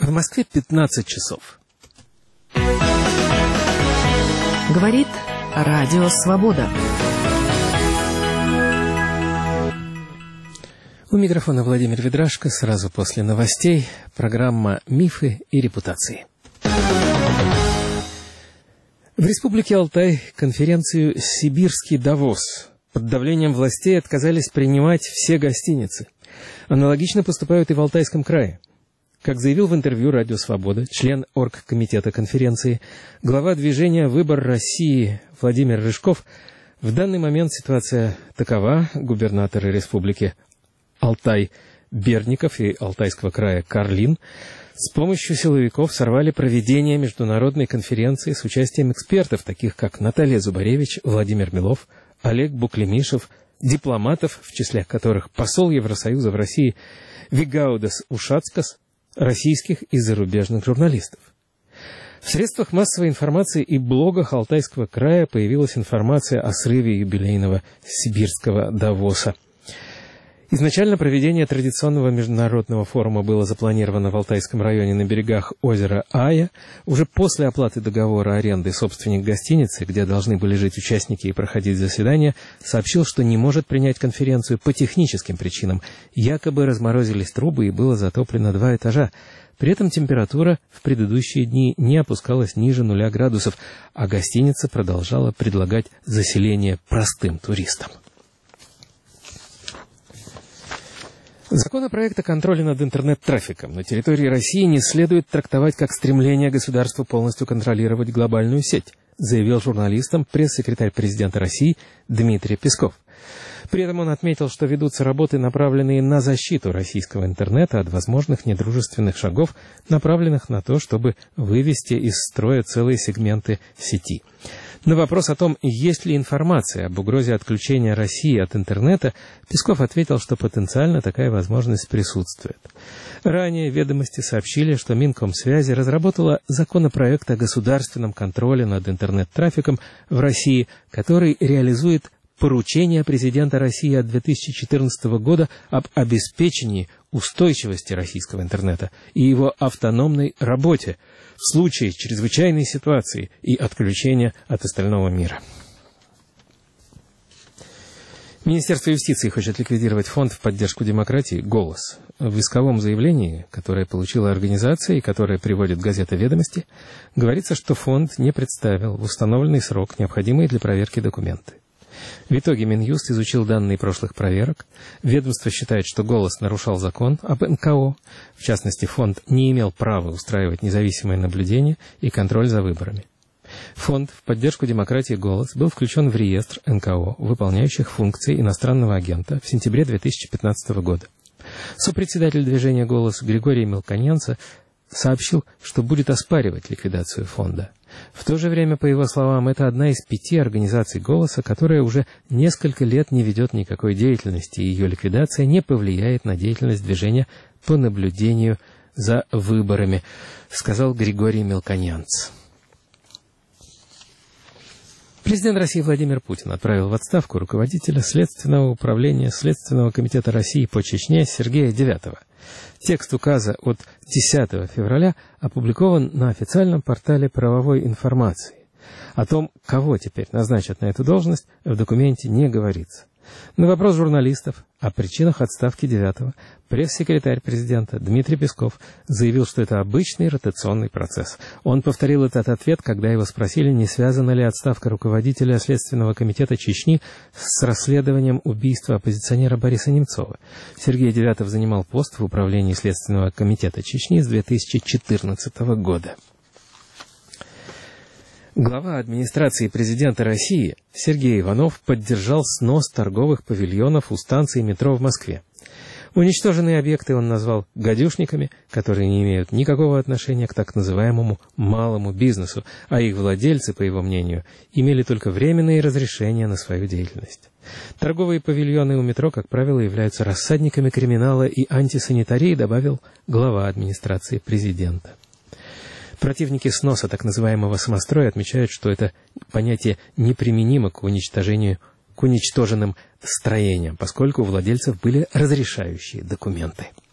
В Москве 15 часов. Говорит Радио Свобода. У микрофона Владимир Ведрашко. Сразу после новостей программа «Мифы и репутации». В Республике Алтай конференцию «Сибирский Давос» под давлением властей отказались принимать все гостиницы. Аналогично поступают и в Алтайском крае. Как заявил в интервью «Радио Свобода» член оргкомитета конференции, глава движения «Выбор России» Владимир Рыжков, в данный момент ситуация такова: губернаторы республики Алтай Бердников и Алтайского края Карлин с помощью силовиков сорвали проведение международной конференции с участием экспертов, таких как Наталья Зубаревич, Владимир Милов, Олег Буклемишев, дипломатов, в числе которых посол Евросоюза в России Вигаудас Ушацкас, российских и зарубежных журналистов. В средствах массовой информации и блогах Алтайского края появилась информация о срыве юбилейного сибирского Давоса. Изначально проведение традиционного международного форума было запланировано в Алтайском районе на берегах озера Ая. Уже после оплаты договора аренды собственник гостиницы, где должны были жить участники и проходить заседания, сообщил, что не может принять конференцию по техническим причинам. Якобы разморозились трубы и было затоплено 2 этажа. При этом температура в предыдущие дни не опускалась ниже 0 градусов, а гостиница продолжала предлагать заселение простым туристам. Законопроект о контроле над интернет-трафиком на территории России не следует трактовать как стремление государства полностью контролировать глобальную сеть, заявил журналистам пресс-секретарь президента России Дмитрий Песков. При этом он отметил, что ведутся работы, направленные на защиту российского интернета от возможных недружественных шагов, направленных на то, чтобы вывести из строя целые сегменты сети. На вопрос о том, есть ли информация об угрозе отключения России от интернета, Песков ответил, что потенциально такая возможность присутствует. Ранее «Ведомости» сообщили, что Минкомсвязи разработала законопроект о государственном контроле над интернет-трафиком в России, который реализует поручение президента России от 2014 года об обеспечении устойчивости российского интернета и его автономной работе в случае чрезвычайной ситуации и отключения от остального мира. Министерство юстиции хочет ликвидировать фонд в поддержку демократии «Голос». В исковом заявлении, которое получила организация и которое приводит газета «Ведомости», говорится, что фонд не представил в установленный срок необходимые для проверки документы. В итоге Минюст изучил данные прошлых проверок. Ведомство считает, что «Голос» нарушал закон об НКО. В частности, фонд не имел права устраивать независимое наблюдение и контроль за выборами. Фонд в поддержку демократии «Голос» был включен в реестр НКО, выполняющих функции иностранного агента, в сентябре 2015 года. Сопредседатель движения «Голос» Григорий Мелконянца сообщил, что будет оспаривать ликвидацию фонда. В то же время, по его словам, это одна из 5 организаций «Голоса», которая уже несколько лет не ведет никакой деятельности, и ее ликвидация не повлияет на деятельность движения по наблюдению за выборами, сказал Григорий Мелконянц. Президент России Владимир Путин отправил в отставку руководителя Следственного управления Следственного комитета России по Чечне Сергея Девятова. Текст указа от 10 февраля опубликован на официальном портале правовой информации. О том, кого теперь назначат на эту должность, в документе не говорится. На вопрос журналистов о причинах отставки Девятова пресс-секретарь президента Дмитрий Песков заявил, что это обычный ротационный процесс. Он повторил этот ответ, когда его спросили, не связана ли отставка руководителя Следственного комитета Чечни с расследованием убийства оппозиционера Бориса Немцова. Сергей Девятов занимал пост в управлении Следственного комитета Чечни с 2014 года. Глава администрации президента России Сергей Иванов поддержал снос торговых павильонов у станции метро в Москве. Уничтоженные объекты он назвал гадюшниками, которые не имеют никакого отношения к так называемому малому бизнесу, а их владельцы, по его мнению, имели только временные разрешения на свою деятельность. Торговые павильоны у метро, как правило, являются рассадниками криминала и антисанитарии, добавил глава администрации президента. Противники сноса так называемого самостроя отмечают, что это понятие неприменимо к уничтоженным строениям, поскольку у владельцев были разрешающие документы.